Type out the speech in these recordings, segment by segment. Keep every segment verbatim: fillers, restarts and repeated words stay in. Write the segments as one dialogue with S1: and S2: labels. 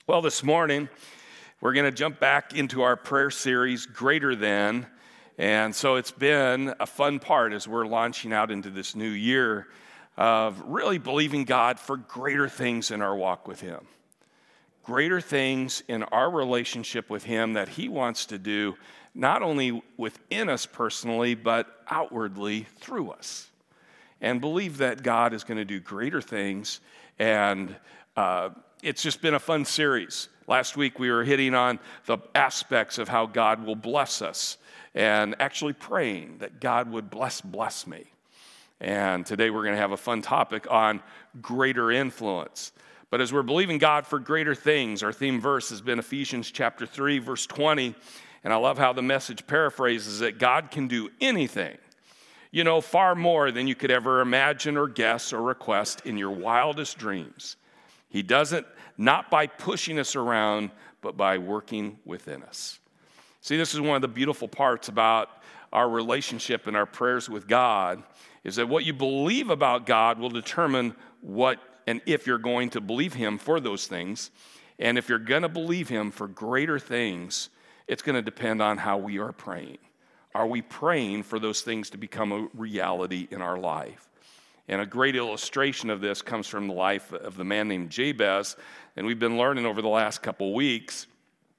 S1: Well, this morning, we're going to jump back into our prayer series, Greater Than. And so it's been a fun part as we're launching out into this new year of really believing God for greater things in our walk with Him. Greater things in our relationship with Him that He wants to do, not only within us personally, but outwardly through us. And believe that God is going to do greater things. And uh, it's just been a fun series. Last week we were hitting on the aspects of how God will bless us and actually praying that God would bless, bless me. And today we're going to have a fun topic on greater influence. But as we're believing God for greater things, our theme verse has been Ephesians chapter three, verse twenty. And I love how the Message paraphrases it. God can do anything, you know, far more than you could ever imagine or guess or request in your wildest dreams. He does it not by pushing us around, but by working within us. See, this is one of the beautiful parts about our relationship and our prayers with God, is that what you believe about God will determine what and if you're going to believe Him for those things. And if you're going to believe Him for greater things, it's going to depend on how we are praying. Are we praying for those things to become a reality in our life? And a great illustration of this comes from the life of the man named Jabez, and we've been learning over the last couple weeks.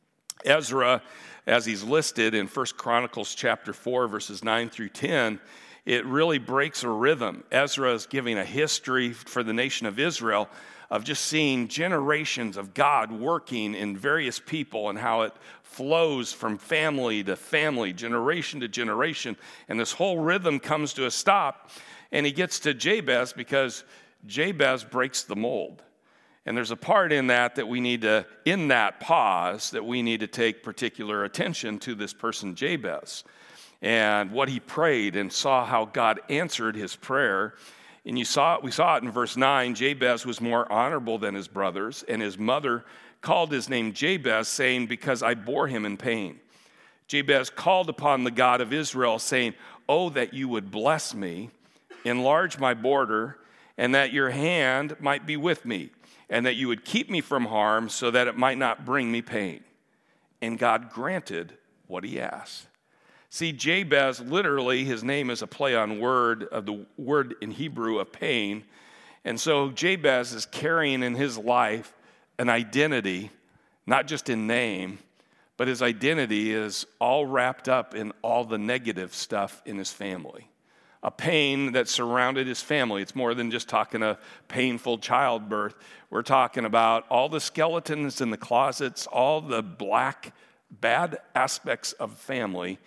S1: Ezra, as he's listed in First Chronicles chapter four, verses nine through ten, it really breaks a rhythm. Ezra is giving a history for the nation of Israel of just seeing generations of God working in various people and how it flows from family to family, generation to generation, and this whole rhythm comes to a stop. And he gets to Jabez because Jabez breaks the mold. And there's a part in that that we need to, in that pause, that we need to take particular attention to this person, Jabez, and what he prayed and saw how God answered his prayer. And you saw it, we saw it in verse nine. Jabez was more honorable than his brothers, and his mother called his name Jabez, saying, because I bore him in pain. Jabez called upon the God of Israel, saying, oh, that you would bless me, enlarge my border, and that your hand might be with me, and that you would keep me from harm so that it might not bring me pain. And God granted what he asked. See, Jabez, literally, his name is a play on word of the word in Hebrew of pain. And so Jabez is carrying in his life an identity, not just in name, but his identity is all wrapped up in all the negative stuff in his family. A pain that surrounded his family. It's more than just talking a painful childbirth. We're talking about all the skeletons in the closets, all the black, bad aspects of family.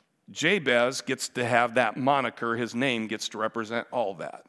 S1: Jabez gets to have that moniker. His name gets to represent all that.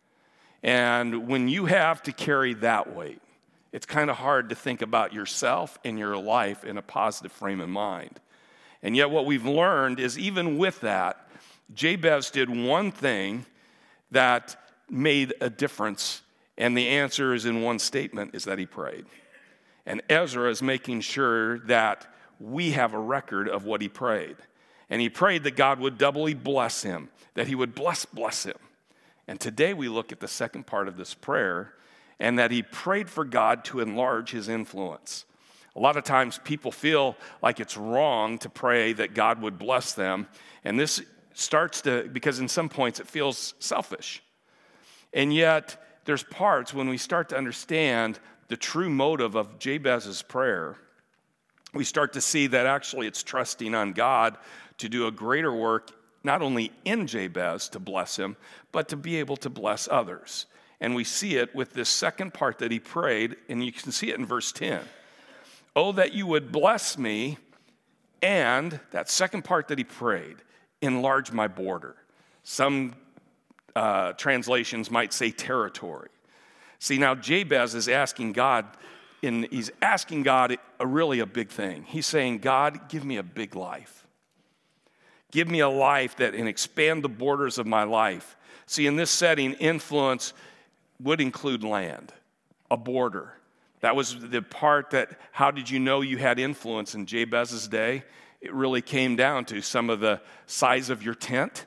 S1: And when you have to carry that weight, it's kind of hard to think about yourself and your life in a positive frame of mind. And yet what we've learned is even with that, Jabez did one thing that made a difference, and the answer is in one statement, is that he prayed. And Ezra is making sure that we have a record of what he prayed. And he prayed that God would doubly bless him, that he would bless, bless him. And today we look at the second part of this prayer, and that he prayed for God to enlarge his influence. A lot of times people feel like it's wrong to pray that God would bless them, and this starts to, because in some points it feels selfish. And yet there's parts when we start to understand the true motive of Jabez's prayer, we start to see that actually it's trusting on God to do a greater work, not only in Jabez to bless him, but to be able to bless others. And we see it with this second part that he prayed, and you can see it in verse ten. Oh, that you would bless me, and that second part that he prayed, enlarge my border. Some uh, translations might say territory. See, now Jabez is asking God, and he's asking God a really a big thing. He's saying, God, give me a big life. Give me a life that and expand the borders of my life. See, in this setting, influence would include land, a border. That was the part that, how did you know you had influence in Jabez's day? It really came down to some of the size of your tent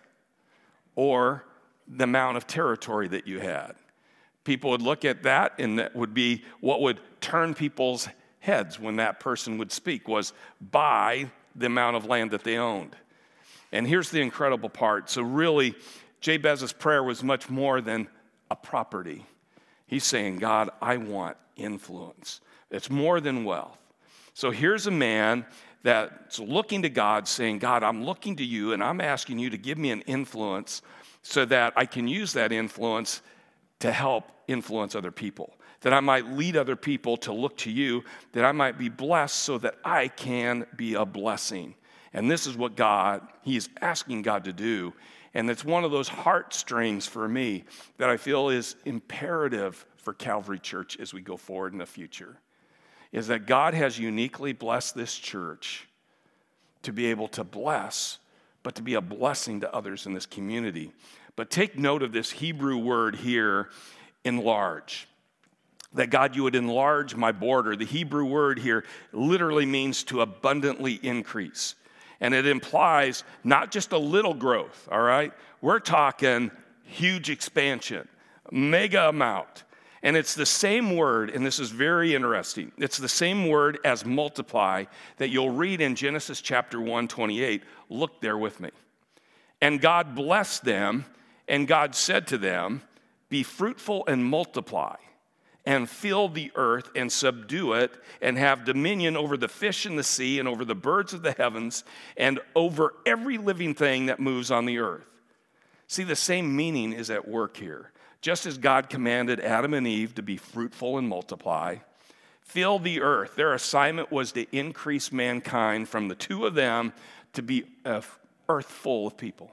S1: or the amount of territory that you had. People would look at that, and that would be what would turn people's heads when that person would speak, was by the amount of land that they owned. And here's the incredible part. So really, Jabez's prayer was much more than a property. He's saying, God, I want influence. It's more than wealth. So here's a man that's looking to God, saying, God, I'm looking to you, and I'm asking you to give me an influence so that I can use that influence to help influence other people, that I might lead other people to look to you, that I might be blessed so that I can be a blessing. And this is what God, he is asking God to do. And it's one of those heartstrings for me that I feel is imperative for Calvary Church as we go forward in the future, is that God has uniquely blessed this church to be able to bless, but to be a blessing to others in this community. But take note of this Hebrew word here, enlarge. That God, you would enlarge my border. The Hebrew word here literally means to abundantly increase. And it implies not just a little growth, all right? We're talking huge expansion, mega amount. And it's the same word, and this is very interesting. It's the same word as multiply that you'll read in Genesis chapter one twenty-eight. Look there with me. And God blessed them, and God said to them, be fruitful and multiply, and fill the earth and subdue it, and have dominion over the fish in the sea and over the birds of the heavens and over every living thing that moves on the earth. See, the same meaning is at work here. Just as God commanded Adam and Eve to be fruitful and multiply, fill the earth. Their assignment was to increase mankind from the two of them to be an earth full of people.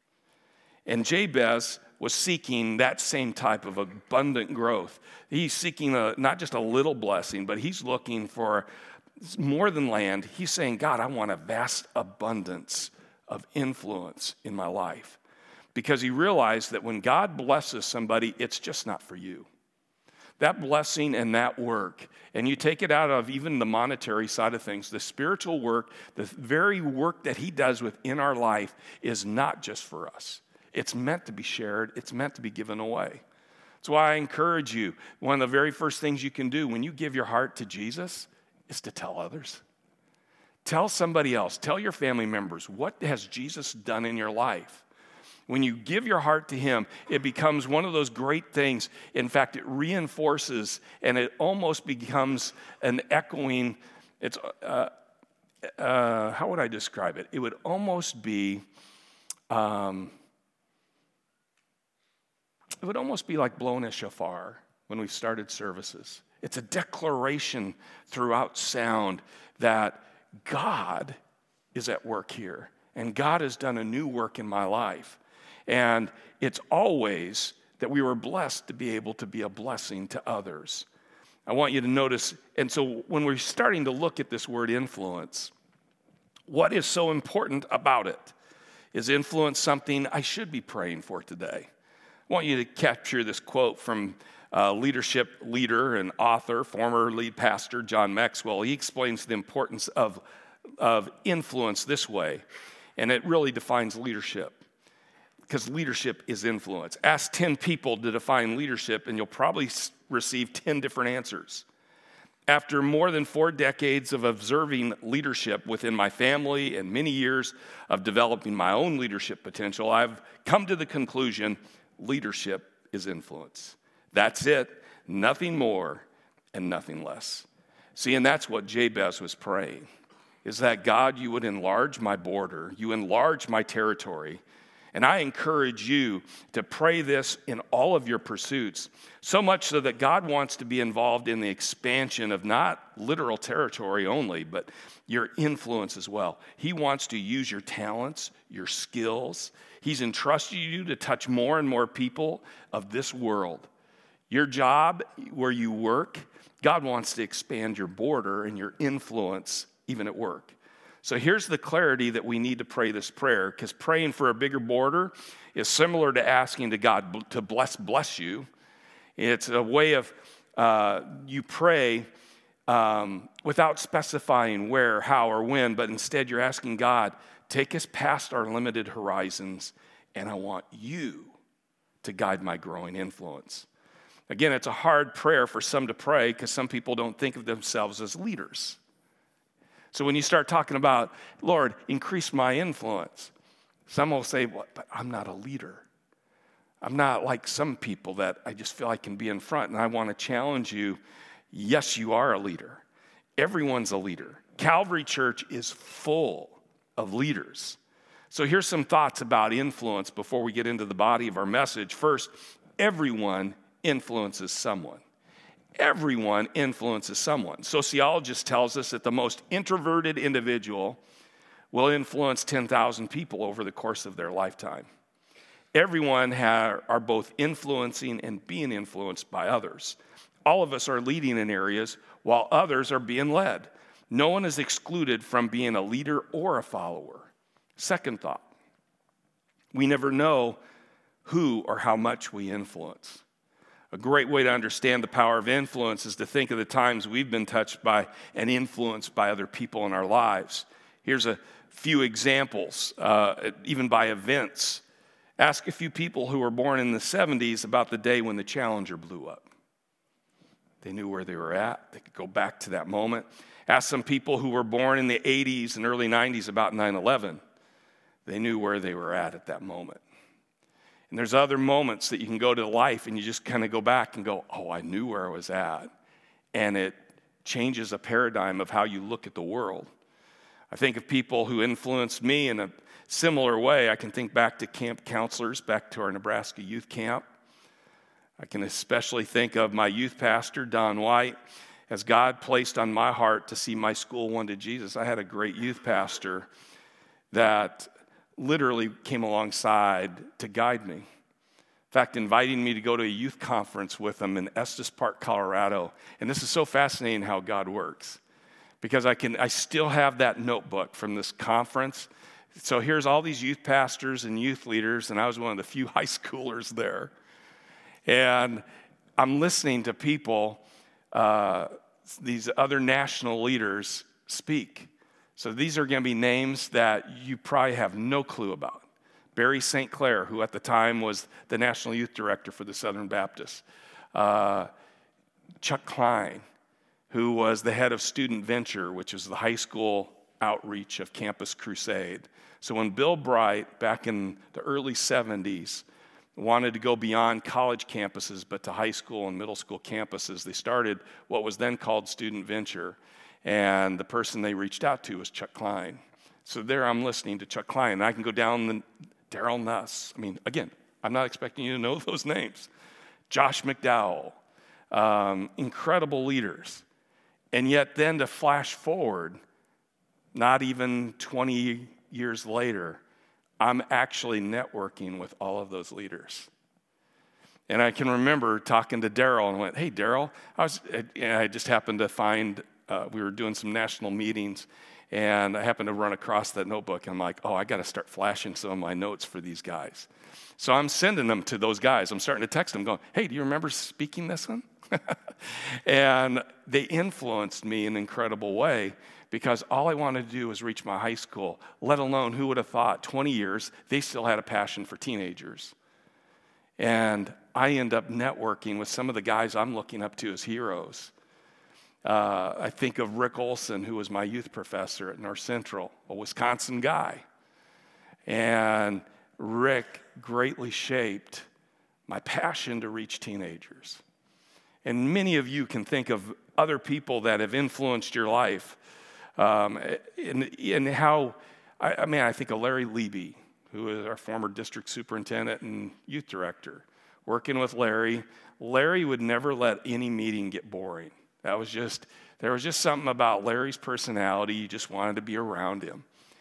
S1: And Jabez was seeking that same type of abundant growth. He's seeking a, not just a little blessing, but he's looking for more than land. He's saying, God, I want a vast abundance of influence in my life. Because he realized that when God blesses somebody, it's just not for you. That blessing and that work, and you take it out of even the monetary side of things, the spiritual work, the very work that he does within our life is not just for us. It's meant to be shared. It's meant to be given away. That's why I encourage you, one of the very first things you can do when you give your heart to Jesus is to tell others. Tell somebody else. Tell your family members, what has Jesus done in your life? When you give your heart to him, it becomes one of those great things. In fact, it reinforces, and it almost becomes an echoing. It's uh, uh, how would I describe it? It would almost be, um, it would almost be like blowing a shofar when we started services. It's a declaration throughout sound that God is at work here, and God has done a new work in my life. And it's always that we were blessed to be able to be a blessing to others. I want you to notice, and so when we're starting to look at this word influence, what is so important about it? Is influence something I should be praying for today? I want you to capture this quote from uh, leadership leader and author, former lead pastor John Maxwell. He explains the importance of, of influence this way, and it really defines leadership. Because leadership is influence. Ask ten people to define leadership, and you'll probably receive ten different answers. After more than four decades of observing leadership within my family and many years of developing my own leadership potential, I've come to the conclusion leadership is influence. That's it, nothing more and nothing less. See, and that's what Jabez was praying, is that God, you would enlarge my border, you enlarge my territory. And I encourage you to pray this in all of your pursuits, so much so that God wants to be involved in the expansion of not literal territory only, but your influence as well. He wants to use your talents, your skills. He's entrusted you to touch more and more people of this world. Your job, where you work, God wants to expand your border and your influence even at work. So here's the clarity that we need to pray this prayer, because praying for a bigger border is similar to asking to God to bless, bless you. It's a way of, uh, you pray um, without specifying where, how, or when, but instead you're asking God, take us past our limited horizons, and I want you to guide my growing influence. Again, it's a hard prayer for some to pray because some people don't think of themselves as leaders. So when you start talking about, Lord, increase my influence, some will say, well, but I'm not a leader. I'm not like some people that I just feel I can be in front. And I want to challenge you, yes, you are a leader. Everyone's a leader. Calvary Church is full of leaders. So here's some thoughts about influence before we get into the body of our message. First, everyone influences someone. Everyone influences someone. Sociologists tells us that the most introverted individual will influence ten thousand people over the course of their lifetime. Everyone ha- are both influencing and being influenced by others. All of us are leading in areas while others are being led. No one is excluded from being a leader or a follower. Second thought, we never know who or how much we influence. A great way to understand the power of influence is to think of the times we've been touched by and influenced by other people in our lives. Here's a few examples, uh, even by events. Ask a few people who were born in the seventies about the day when the Challenger blew up. They knew where they were at. They could go back to that moment. Ask some people who were born in the eighties and early nineties about nine eleven. They knew where they were at at that moment. And there's other moments that you can go to life and you just kind of go back and go, oh, I knew where I was at. And it changes a paradigm of how you look at the world. I think of people who influenced me in a similar way. I can think back to camp counselors, back to our Nebraska youth camp. I can especially think of my youth pastor, Don White. As God placed on my heart to see my school one to Jesus, I had a great youth pastor that literally came alongside to guide me. In fact, inviting me to go to a youth conference with him in Estes Park, Colorado. And this is so fascinating how God works, because I can I still have that notebook from this conference. So here's all these youth pastors and youth leaders, and I was one of the few high schoolers there. And I'm listening to people, uh, these other national leaders speak. So these are going to be names that you probably have no clue about. Barry Saint Clair, who at the time was the National Youth Director for the Southern Baptists. Uh, Chuck Klein, who was the head of Student Venture, which was the high school outreach of Campus Crusade. So when Bill Bright, back in the early seventies, wanted to go beyond college campuses, but to high school and middle school campuses, they started what was then called Student Venture. And the person they reached out to was Chuck Klein. So there I'm listening to Chuck Klein. And I can go down the Darrell Nuss. I mean, again, I'm not expecting you to know those names. Josh McDowell. Um, incredible leaders. And yet then to flash forward, not even twenty years later, I'm actually networking with all of those leaders. And I can remember talking to Darrell and went, hey, Darrell, I was, I just happened to find, uh, we were doing some national meetings, and I happened to run across that notebook. And I'm like, oh, I got to start flashing some of my notes for these guys. So I'm sending them to those guys. I'm starting to text them going, hey, do you remember speaking this one? And they influenced me in an incredible way, because all I wanted to do was reach my high school, let alone who would have thought twenty years, they still had a passion for teenagers. And I end up networking with some of the guys I'm looking up to as heroes. Uh, I think of Rick Olson, who was my youth professor at North Central, a Wisconsin guy. And Rick greatly shaped my passion to reach teenagers. And many of you can think of other people that have influenced your life. Um, in, in how, I, I mean, I think of Larry Leby, who is our former district superintendent and youth director. Working with Larry, Larry would never let any meeting get boring. That was just, there was just something about Larry's personality. You just wanted to be around him.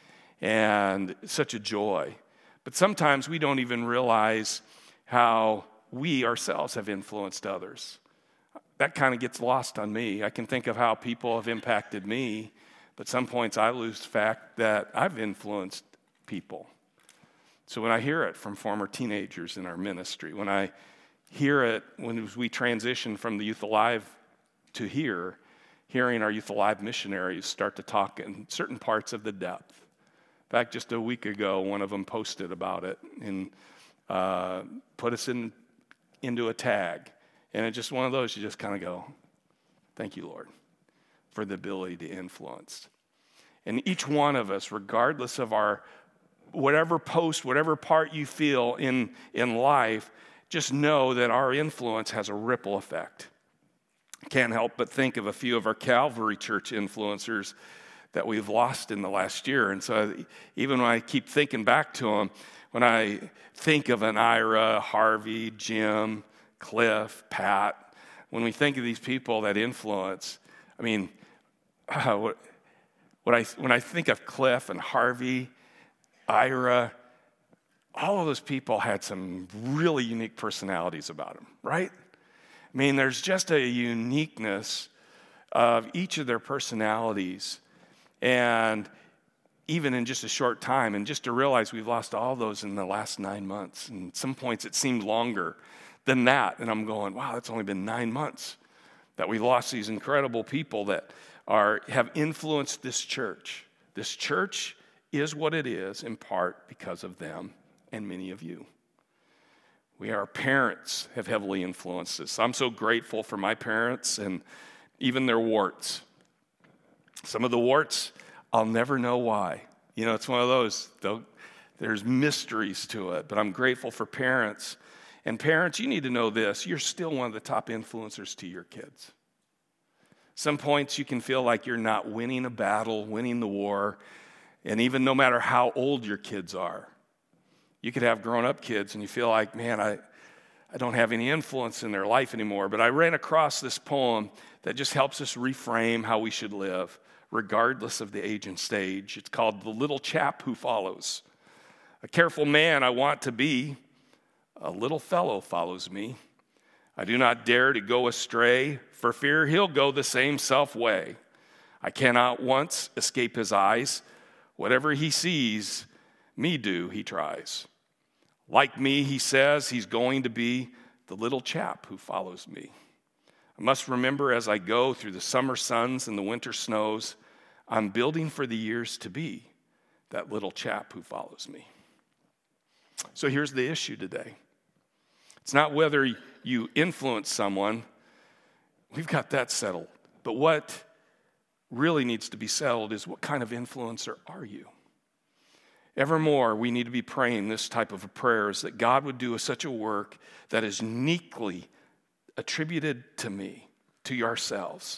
S1: And such a joy. But sometimes we don't even realize how we ourselves have influenced others. That kind of gets lost on me. I can think of how people have impacted me, but some points I lose the fact that I've influenced people. So when I hear it from former teenagers in our ministry, when I hear it when we transition from the Youth Alive to here, hearing our Youth Alive missionaries start to talk in certain parts of the depth. In fact, just a week ago, one of them posted about it and uh, put us in into a tag. And it's just one of those, you just kind of go, thank you, Lord, for the ability to influence. And each one of us, regardless of our, whatever post, whatever part you feel in, in life, just know that our influence has a ripple effect. Can't help but think of a few of our Calvary Church influencers that we've lost in the last year. And so even when I keep thinking back to them, when I think of an Ira, Harvey, Jim, Cliff, Pat, when we think of these people that influence, I mean, uh, what, what I, when I think of Cliff and Harvey, Ira, all of those people had some really unique personalities about them, right? I mean, there's just a uniqueness of each of their personalities. And even in just a short time, and just to realize we've lost all those in the last nine months. And at some points it seemed longer than that. And I'm going, wow, it's only been nine months that we lost these incredible people that are have influenced this church. This church is what it is in part because of them and many of you. We, our parents, have heavily influenced us. I'm so grateful for my parents and even their warts. Some of the warts, I'll never know why. You know, it's one of those, though, there's mysteries to it, but I'm grateful for parents. And parents, you need to know this, you're still one of the top influencers to your kids. Some points you can feel like you're not winning a battle, winning the war, and even no matter how old your kids are. You could have grown-up kids and you feel like, man, I, I don't have any influence in their life anymore. But I ran across this poem that just helps us reframe how we should live, regardless of the age and stage. It's called The Little Chap Who Follows. A careful man I want to be, a little fellow follows me. I do not dare to go astray, for fear he'll go the same self way. I cannot once escape his eyes. Whatever he sees me do, he tries. Like me, he says, he's going to be the little chap who follows me. I must remember as I go through the summer suns and the winter snows, I'm building for the years to be that little chap who follows me. So here's the issue today. It's not whether you influence someone. We've got that settled. But what really needs to be settled is what kind of influencer are you? Evermore, we need to be praying this type of prayers that God would do a, such a work that is uniquely attributed to me, to yourselves.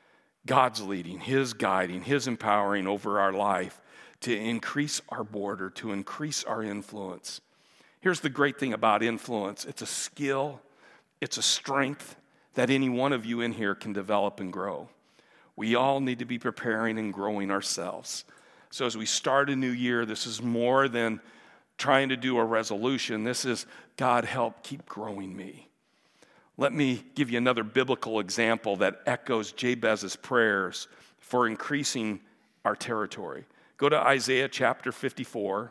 S1: God's leading, His guiding, His empowering over our life to increase our border, to increase our influence. Here's the great thing about influence. It's a skill, it's a strength that any one of you in here can develop and grow. We all need to be preparing and growing ourselves. So as we start a new year, this is more than trying to do a resolution. This is, God, help keep growing me. Let me give you another biblical example that echoes Jabez's prayers for increasing our territory. Go to Isaiah chapter fifty-four.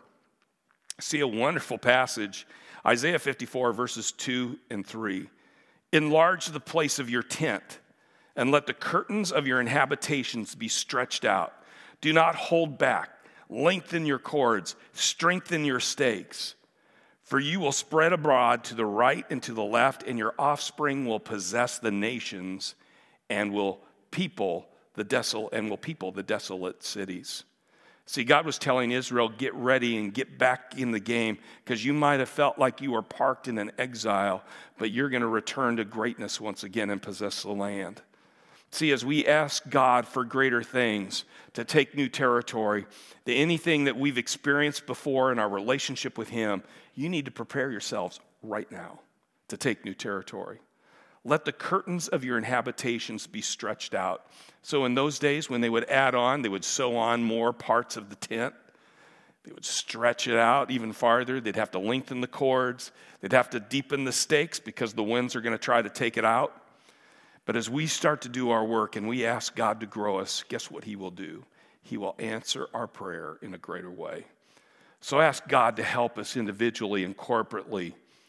S1: See a wonderful passage. Isaiah fifty-four, verses two and three. Enlarge the place of your tent, and let the curtains of your inhabitations be stretched out. Do not hold back. Lengthen your cords. Strengthen your stakes. For you will spread abroad to the right and to the left, and your offspring will possess the nations and will people the desol- and will people the desolate cities. See, God was telling Israel, get ready and get back in the game, because you might have felt like you were parked in an exile, but you're going to return to greatness once again and possess the land. See, as we ask God for greater things, to take new territory, that anything that we've experienced before in our relationship with Him, you need to prepare yourselves right now to take new territory. Let the curtains of your inhabitations be stretched out. So in those days, when they would add on, they would sew on more parts of the tent. They would stretch it out even farther. They'd have to lengthen the cords. They'd have to deepen the stakes because the winds are going to try to take it out. But as we start to do our work and we ask God to grow us, guess what He will do? He will answer our prayer in a greater way. So ask God to help us individually and corporately.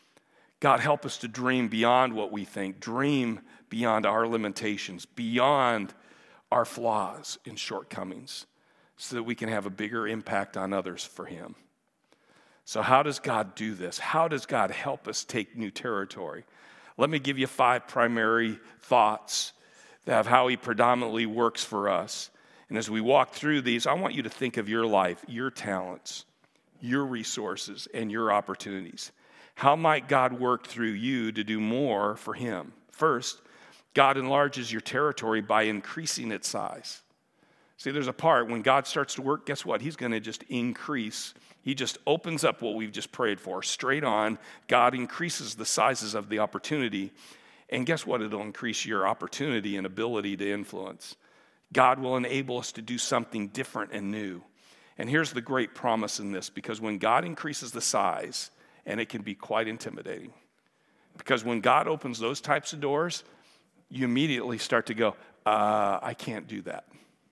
S1: God, help us to dream beyond what we think, dream beyond our limitations, beyond our flaws and shortcomings, so that we can have a bigger impact on others for Him. So how does God do this? How does God help us take new territory? Let me give you five primary thoughts of how he predominantly works for us. And as we walk through these, I want you to think of your life, your talents, your resources, and your opportunities. How might God work through you to do more for him? First, God enlarges your territory by increasing its size. See, there's a part when God starts to work, guess what? He's going to just increase. He just opens up what we've just prayed for. Straight on, God increases the sizes of the opportunity. And guess what? It'll increase your opportunity and ability to influence. God will enable us to do something different and new. And here's the great promise in this, because when God increases the size, and it can be quite intimidating, because when God opens those types of doors, you immediately start to go, uh, I can't do that.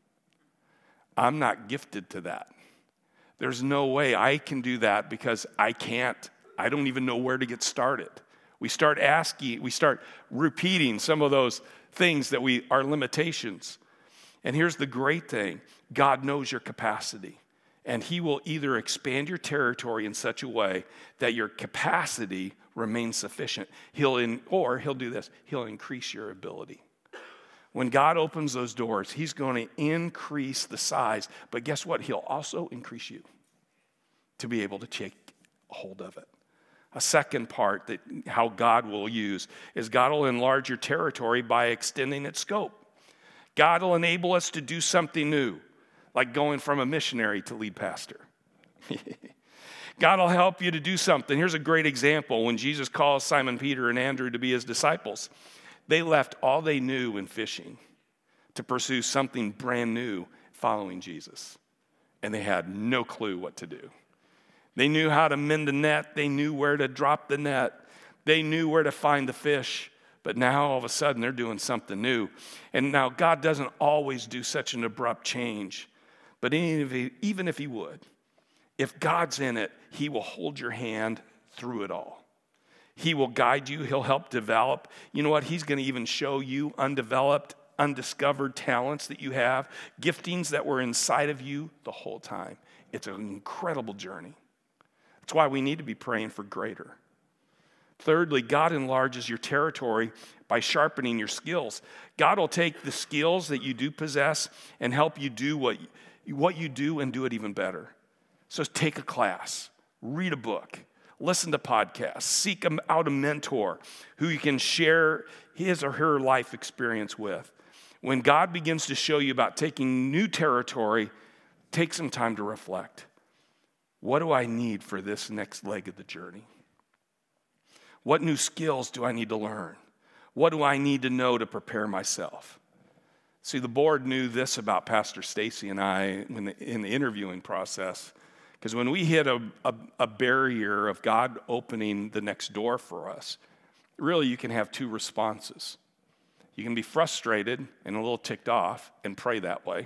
S1: I'm not gifted to that. There's no way I can do that because I can't. I don't even know where to get started. We start asking, we start repeating some of those things that we are limitations. And here's the great thing. God knows your capacity. And he will either expand your territory in such a way that your capacity remains sufficient. He'll in, or he'll do this. He'll increase your ability. When God opens those doors, he's going to increase the size. But guess what? He'll also increase you to be able to take hold of it. A second part that how God will use is God will enlarge your territory by extending its scope. God will enable us to do something new, like going from a missionary to lead pastor. God will help you to do something. Here's a great example. When Jesus calls Simon Peter and Andrew to be his disciples, they left all they knew in fishing to pursue something brand new, following Jesus. And they had no clue what to do. They knew how to mend the net. They knew where to drop the net. They knew where to find the fish. But now all of a sudden they're doing something new. And now God doesn't always do such an abrupt change. But even if he, even if he would, if God's in it, he will hold your hand through it all. He will guide you. He'll help develop. You know what? He's going to even show you undeveloped, undiscovered talents that you have, giftings that were inside of you the whole time. It's an incredible journey. That's why we need to be praying for greater. Thirdly, God enlarges your territory by sharpening your skills. God will take the skills that you do possess and help you do what, what you do and do it even better. So take a class, read a book, listen to podcasts, seek out a mentor who you can share his or her life experience with. When God begins to show you about taking new territory, take some time to reflect. What do I need for this next leg of the journey? What new skills do I need to learn? What do I need to know to prepare myself? See, the board knew this about Pastor Stacy and I in the, in the interviewing process, because when we hit a, a, a barrier of God opening the next door for us, really you can have two responses. You can be frustrated and a little ticked off and pray that way.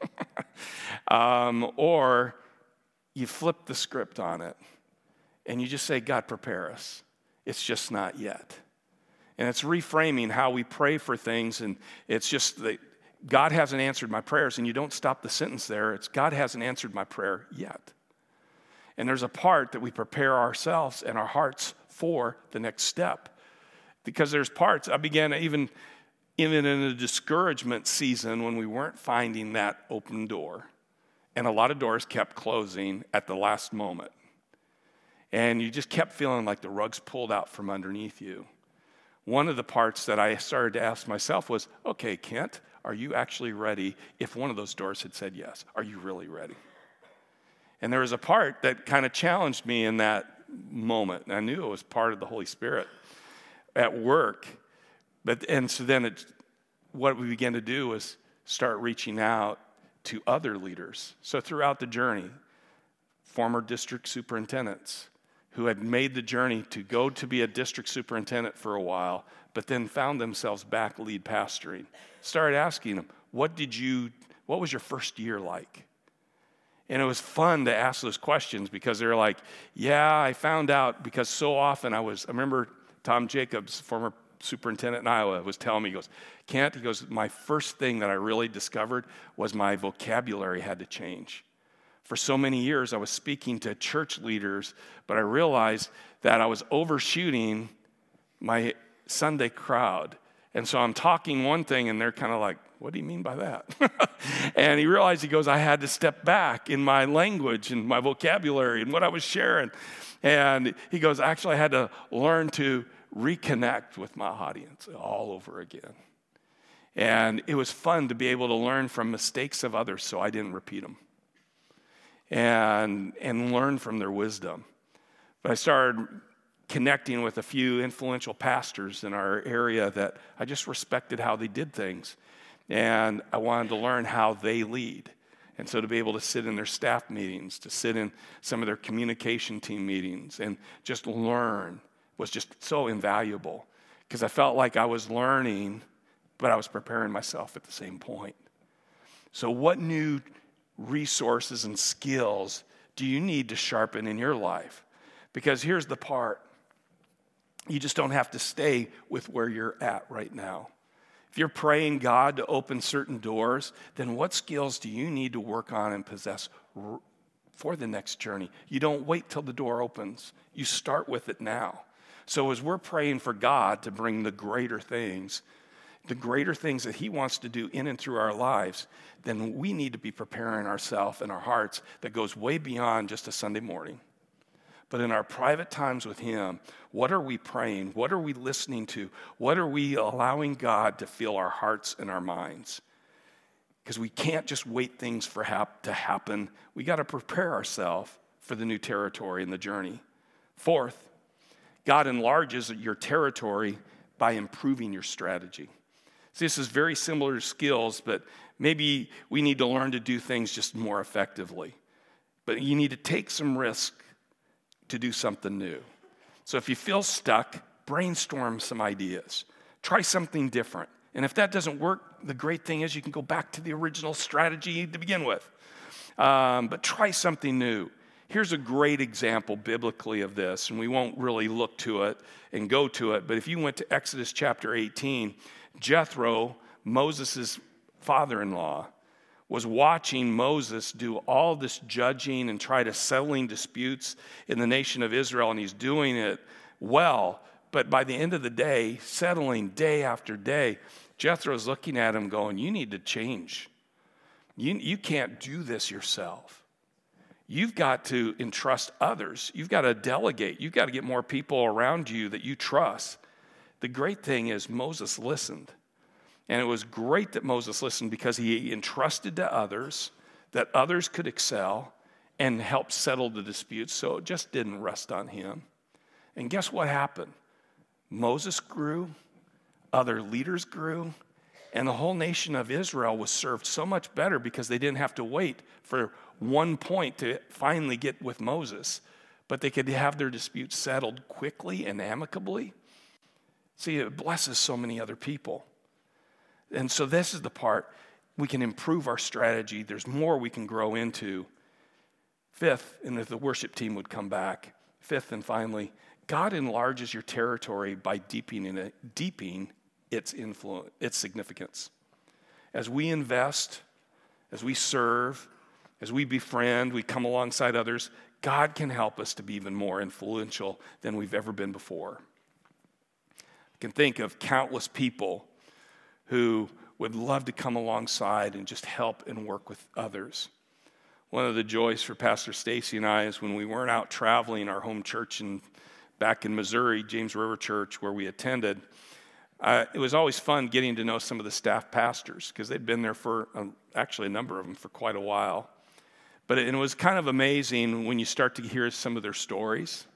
S1: um, or you flip the script on it and you just say, God, prepare us. It's just not yet. And it's reframing how we pray for things, and it's just that God hasn't answered my prayers, and you don't stop the sentence there. It's God hasn't answered my prayer yet. And there's a part that we prepare ourselves and our hearts for the next step. Because there's parts, I began even, even in a discouragement season when we weren't finding that open door. And a lot of doors kept closing at the last moment. And you just kept feeling like the rug's pulled out from underneath you. One of the parts that I started to ask myself was, okay, Kent, are you actually ready? If one of those doors had said yes, are you really ready? And there was a part that kind of challenged me in that moment. And I knew it was part of the Holy Spirit at work. But and so then it, what we began to do was start reaching out to other leaders. So throughout the journey, former district superintendents who had made the journey to go to be a district superintendent for a while, but then found themselves back lead pastoring, started asking them, what did you, what was your first year like? And it was fun to ask those questions because they're like, yeah, I found out because so often I was, I remember Tom Jacobs, former superintendent in Iowa, was telling me, he goes, Kent, he goes, my first thing that I really discovered was my vocabulary had to change. For so many years, I was speaking to church leaders, but I realized that I was overshooting my Sunday crowd. And so I'm talking one thing, and they're kind of like, what do you mean by that? And he realized, he goes, I had to step back in my language and my vocabulary and what I was sharing. And he goes, actually, I had to learn to reconnect with my audience all over again. And it was fun to be able to learn from mistakes of others so I didn't repeat them. And, and learn from their wisdom. But I started connecting with a few influential pastors in our area that I just respected how they did things. And I wanted to learn how they lead. And so to be able to sit in their staff meetings, to sit in some of their communication team meetings and just learn was just so invaluable. Because I felt like I was learning, but I was preparing myself at the same point. So what new resources and skills do you need to sharpen in your life? Because here's the part. You just don't have to stay with where you're at right now. If you're praying God to open certain doors, then what skills do you need to work on and possess for the next journey? You don't wait till the door opens. You start with it now. So as we're praying for God to bring the greater things, the greater things that he wants to do in and through our lives, then we need to be preparing ourselves and our hearts that goes way beyond just a Sunday morning. But in our private times with him, what are we praying? What are we listening to? What are we allowing God to fill our hearts and our minds? Because we can't just wait things for hap- to happen. We got to prepare ourselves for the new territory and the journey. Fourth, God enlarges your territory by improving your strategy. See, this is very similar to skills, but maybe we need to learn to do things just more effectively. But you need to take some risk to do something new. So if you feel stuck, brainstorm some ideas. Try something different. And if that doesn't work, the great thing is you can go back to the original strategy to begin with. Um, but try something new. Here's a great example biblically of this, and we won't really look to it and go to it, but if you went to Exodus chapter eighteen, Jethro, Moses' father-in-law, was watching Moses do all this judging and try to settling disputes in the nation of Israel, and he's doing it well. But by the end of the day, settling day after day, Jethro's looking at him going, you need to change. You, you can't do this yourself. You've got to entrust others. You've got to delegate. You've got to get more people around you that you trust. The great thing is Moses listened. And it was great that Moses listened because he entrusted to others that others could excel and help settle the disputes. So it just didn't rest on him. And guess what happened? Moses grew, other leaders grew, and the whole nation of Israel was served so much better because they didn't have to wait for one point to finally get with Moses, but they could have their disputes settled quickly and amicably. See, it blesses so many other people. And so this is the part we can improve our strategy. There's more we can grow into. Fifth, and if the worship team would come back. Fifth and finally, God enlarges your territory by deepening it, deepening its influence, its significance. As we invest, as we serve, as we befriend, we come alongside others, God can help us to be even more influential than we've ever been before. I can think of countless people who would love to come alongside and just help and work with others. One of the joys for Pastor Stacy and I is when we weren't out traveling, our home church in, back in Missouri, James River Church, where we attended, uh, it was always fun getting to know some of the staff pastors because they'd been there for, um, actually a number of them, for quite a while. But it, it was kind of amazing when you start to hear some of their stories.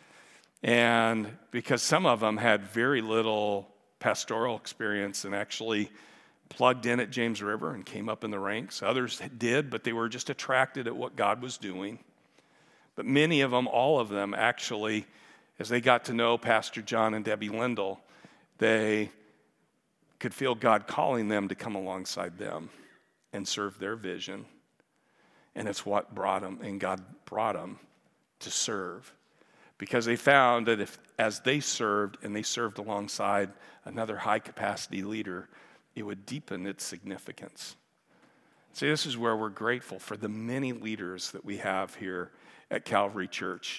S1: And because some of them had very little pastoral experience and actually plugged in at James River and came up in the ranks. Others did, but they were just attracted at what God was doing. But many of them, all of them actually, as they got to know Pastor John and Debbie Lindell, they could feel God calling them to come alongside them and serve their vision. And it's what brought them, and God brought them to serve. Because they found that if, as they served and they served alongside another high-capacity leader, it would deepen its significance. See, this is where we're grateful for the many leaders that we have here at Calvary Church.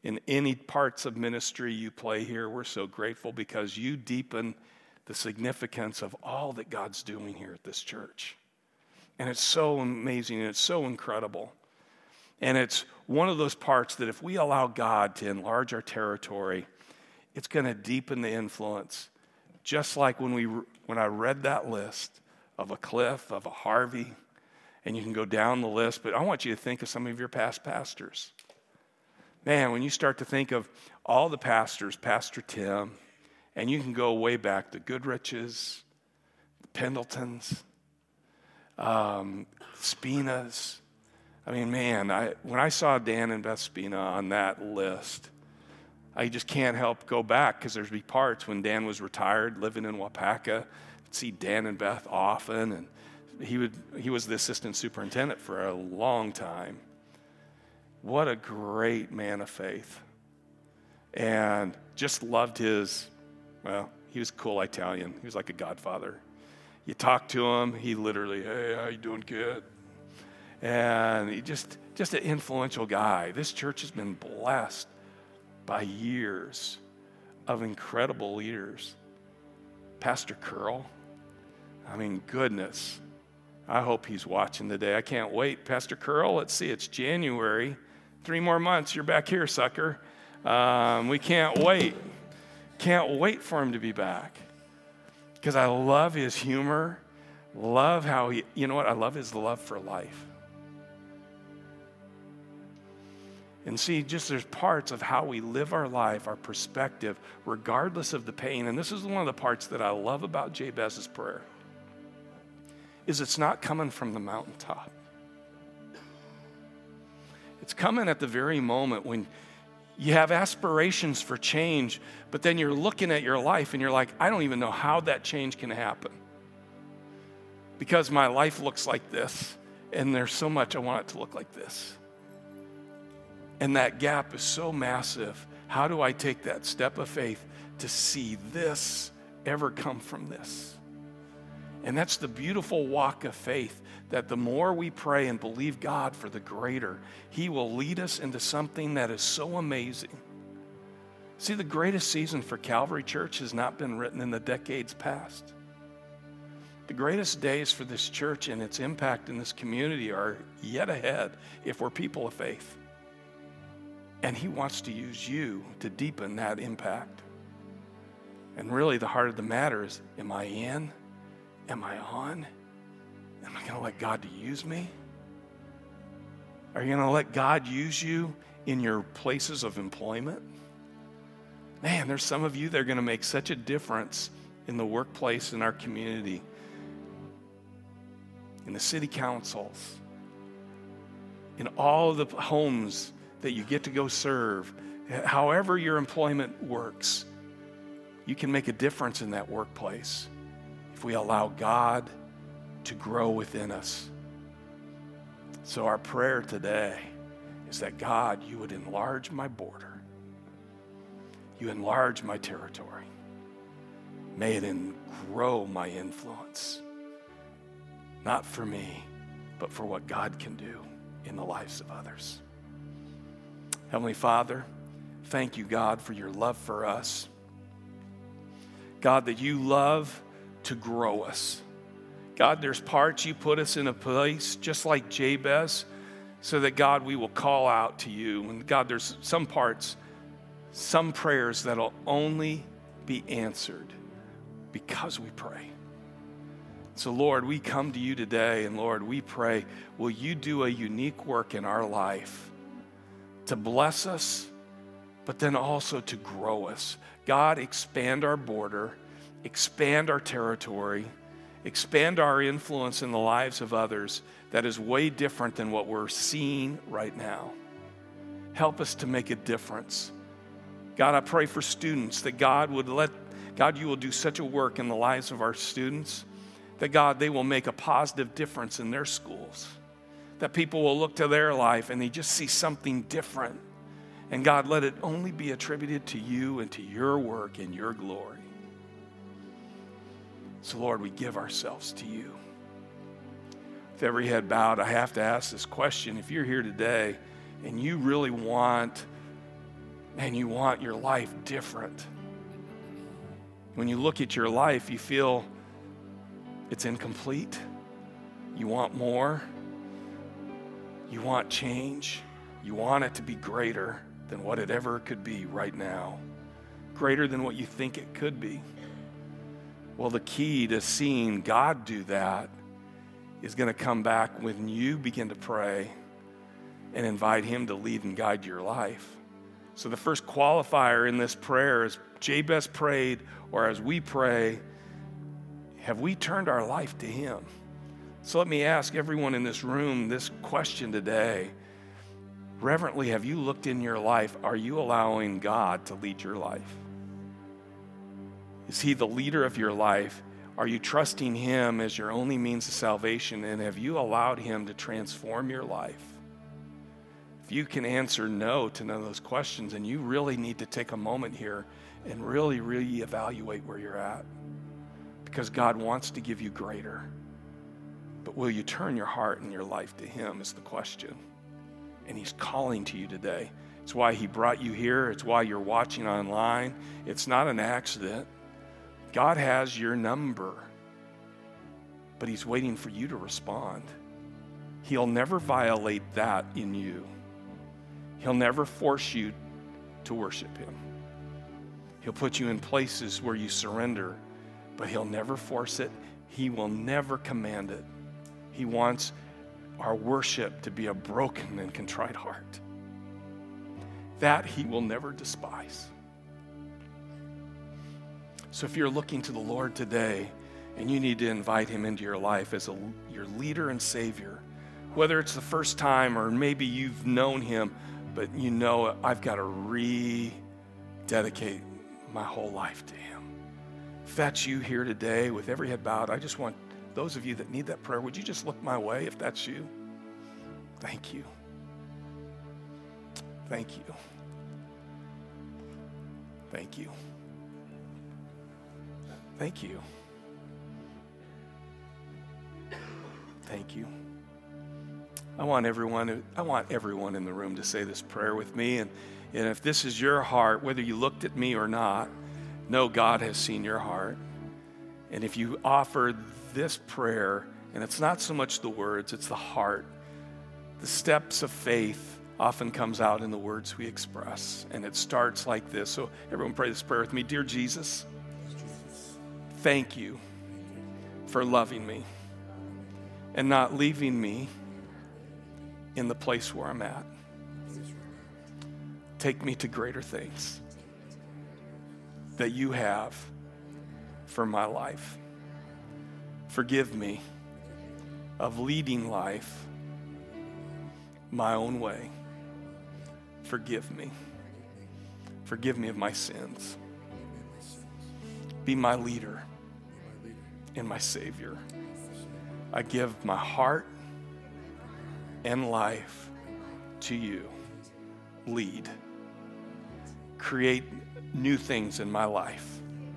S1: in any parts of ministry you play here. We're so grateful because you deepen the significance of all that God's doing here at this church. And it's so amazing and it's so incredible. And it's one of those parts that if we allow God to enlarge our territory, it's going to deepen the influence. Just like when we when I read that list of a Cliff, of a Harvey, and you can go down the list, but I want you to think of some of your past pastors. Man, when you start to think of all the pastors, Pastor Tim, and you can go way back to Goodriches, the Pendletons, um, Spinas. I mean, man, I, when I saw Dan and Beth Spina on that list, I just can't help go back because there'd be parts when Dan was retired, living in Wapaka, I'd see Dan and Beth often, and he would he was the assistant superintendent for a long time. What a great man of faith. And just loved his, well, he was cool Italian. He was like a godfather. You talk to him, he literally, hey, how you doing, kid? And he just, just an influential guy. This church has been blessed by years of incredible leaders. Pastor Curl, I mean, goodness. I hope he's watching today. I can't wait. Pastor Curl, let's see, it's January. Three more months, you're back here, sucker. Um, we can't wait. Can't wait for him to be back. Because I love his humor. Love how he, you know what? I love his love for life. And see, just there's parts of how we live our life, our perspective, regardless of the pain. And this is one of the parts that I love about Jabez's prayer, is it's not coming from the mountaintop. It's coming at the very moment when you have aspirations for change, but then you're looking at your life and you're like, I don't even know how that change can happen. Because my life looks like this, and there's so much I want it to look like this. And that gap is so massive. How do I take that step of faith to see this ever come from this? And that's the beautiful walk of faith, that the more we pray and believe God for the greater, he will lead us into something that is so amazing. See, the greatest season for Calvary Church has not been written in the decades past. The greatest days for this church and its impact in this community are yet ahead if we're people of faith. And he wants to use you to deepen that impact. And really the heart of the matter is, am I in? Am I on? Am I going to let God to use me? Are you going to let God use you in your places of employment? Man, there's some of you that are going to make such a difference in the workplace in our community, in the city councils, in all of the homes that you get to go serve. However your employment works, you can make a difference in that workplace if we allow God to grow within us. So our prayer today is that God, you would enlarge my border. You enlarge my territory. May it in grow my influence. Not for me, but for what God can do in the lives of others. Heavenly Father, thank you, God, for your love for us. God, that you love to grow us. God, there's parts you put us in a place just like Jabez, so that, God, we will call out to you. And God, there's some parts, some prayers that'll only be answered because we pray. So, Lord, we come to you today, and Lord, we pray, will you do a unique work in our life to bless us, but then also to grow us. God, expand our border, expand our territory, expand our influence in the lives of others that is way different than what we're seeing right now. Help us to make a difference. God, I pray for students that God would let, God, you will do such a work in the lives of our students that, God, they will make a positive difference in their schools. That people will look to their life and they just see something different. And God, let it only be attributed to you and to your work and your glory. So, Lord, we give ourselves to you. With every head bowed, I have to ask this question. If you're here today and you really want man, you want your life different. When you look at your life, you feel it's incomplete. You want more. You want change. You want it to be greater than what it ever could be right now. Greater than what you think it could be. Well, the key to seeing God do that is going to come back when you begin to pray and invite him to lead and guide your life. So the first qualifier in this prayer is Jabez prayed, or as we pray, have we turned our life to him? So let me ask everyone in this room this question today. Reverently, have you looked in your life? Are you allowing God to lead your life? Is he the leader of your life? Are you trusting him as your only means of salvation? And have you allowed him to transform your life? If you can answer no to none of those questions, then you really need to take a moment here and really, really evaluate where you're at. Because God wants to give you greater. But will you turn your heart and your life to him is the question. And he's calling to you today. It's why he brought you here. It's why you're watching online. It's not an accident. God has your number. But he's waiting for you to respond. He'll never violate that in you. He'll never force you to worship him. He'll put you in places where you surrender, but he'll never force it. He will never command it. He wants our worship to be a broken and contrite heart. That he will never despise. So if you're looking to the Lord today and you need to invite him into your life as a, your leader and savior, whether it's the first time or maybe you've known him, but you know I've got to rededicate my whole life to him. If that's you here today with every head bowed, I just want those of you that need that prayer, would you just look my way if that's you? Thank you. Thank you. Thank you. Thank you. Thank you. I want everyone, I want everyone in the room to say this prayer with me. And, and if this is your heart, whether you looked at me or not, know God has seen your heart. And if you offer this prayer, and it's not so much the words, it's the heart. The steps of faith often comes out in the words we express. And it starts like this. So everyone pray this prayer with me. Dear Jesus, thank you for loving me and not leaving me in the place where I'm at. Take me to greater things that you have for my life. Forgive me of leading life my own way. Forgive me. Forgive me of my sins. Be my leader and my Savior. I give my heart and life to you. Lead. Create new things in my life.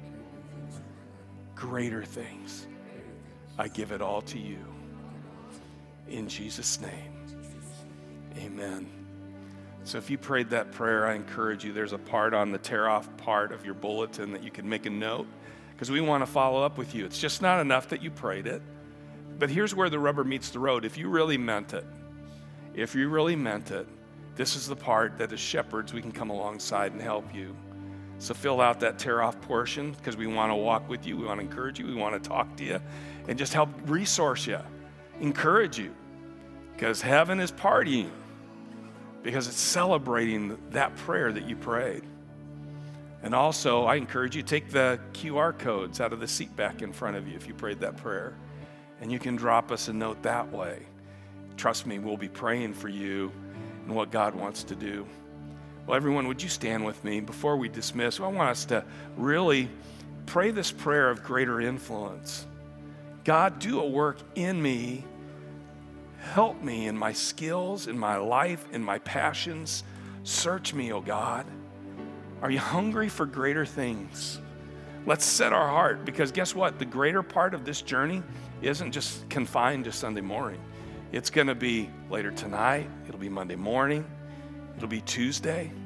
S1: Greater things. I give it all to you. In Jesus' name. Amen. So if you prayed that prayer, I encourage you, there's a part on the tear off part of your bulletin that you can make a note, because we want to follow up with you. It's just not enough that you prayed it. But here's where the rubber meets the road. If you really meant it, if you really meant it, this is the part that as shepherds we can come alongside and help you. So fill out that tear off portion, because we want to walk with you. We want to encourage you. We want to talk to you and just help resource you, encourage you, because heaven is partying, because it's celebrating that prayer that you prayed. And also, I encourage you, take the Q R codes out of the seat back in front of you if you prayed that prayer. And you can drop us a note that way. Trust me, we'll be praying for you and what God wants to do. Well, everyone, would you stand with me before we dismiss? I want us to really pray this prayer of greater influence. God, do a work in me. Help me in my skills, in my life, in my passions. Search me, oh God. Are you hungry for greater things? Let's set our heart, because guess what? The greater part of this journey isn't just confined to Sunday morning. It's going to be later tonight. It'll be Monday morning. It'll be Tuesday.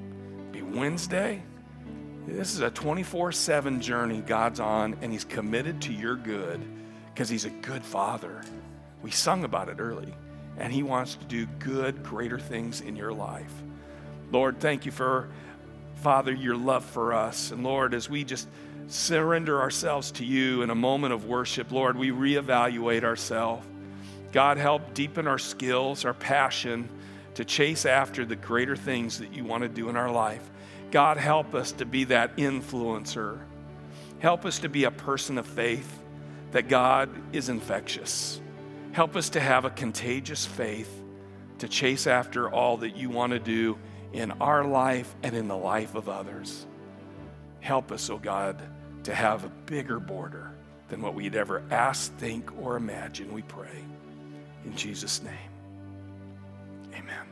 S1: be Wednesday. This is a twenty-four seven journey God's on, and he's committed to your good because he's a good father. We sung about it early, and he wants to do good, greater things in your life. Lord, thank you for, Father, your love for us. And Lord, as we just surrender ourselves to you in a moment of worship, Lord, we reevaluate ourselves. God, help deepen our skills, our passion to chase after the greater things that you want to do in our life. God, help us to be that influencer. Help us to be a person of faith that God is infectious. Help us to have a contagious faith to chase after all that you want to do in our life and in the life of others. Help us, oh God, to have a bigger border than what we'd ever ask, think, or imagine, we pray. In Jesus' name, amen.